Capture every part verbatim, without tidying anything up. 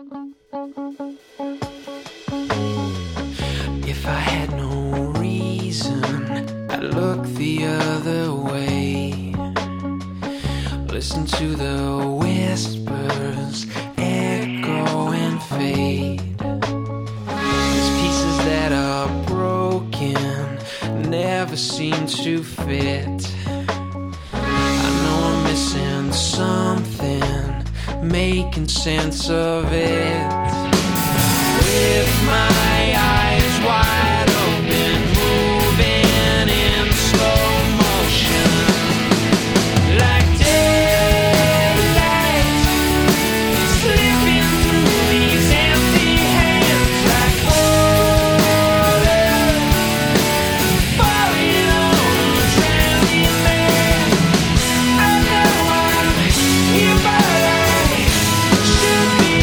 If I had no reason, I'd look the other way. Listen to the whispers echo and fade. There's pieces that are broken, never seem to fit. I know I'm missing something, making sense of it. With my eyes wide open, moving in slow motion, like daylight, slipping through these empty hands, like water falling on a drowning man. I know I'm here, but I should be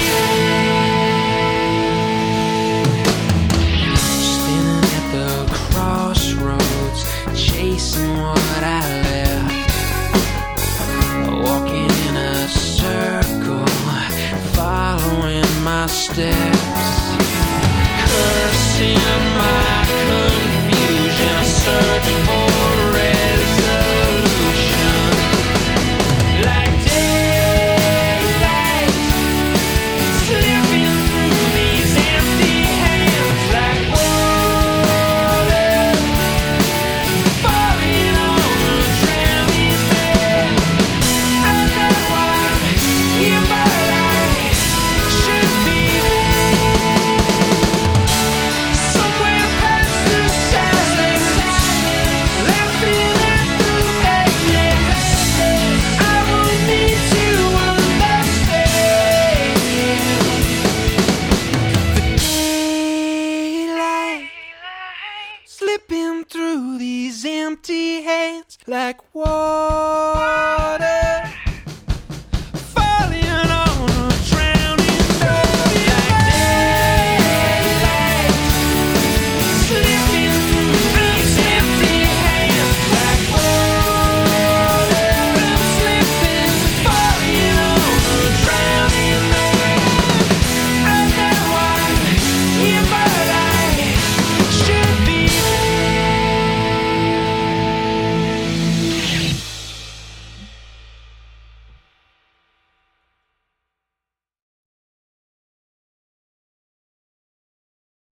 standing at the crossroads, chasing what I left, walking in a circle, following my steps, cursing my confusion, search for resolution, like daylight, slipping through these empty hands, like water falling on a drowning man. I know I'm here, but I should be somewhere past the silence, laughing at the madness. I won't need to understand. Daylight slipping through these empty hands, like water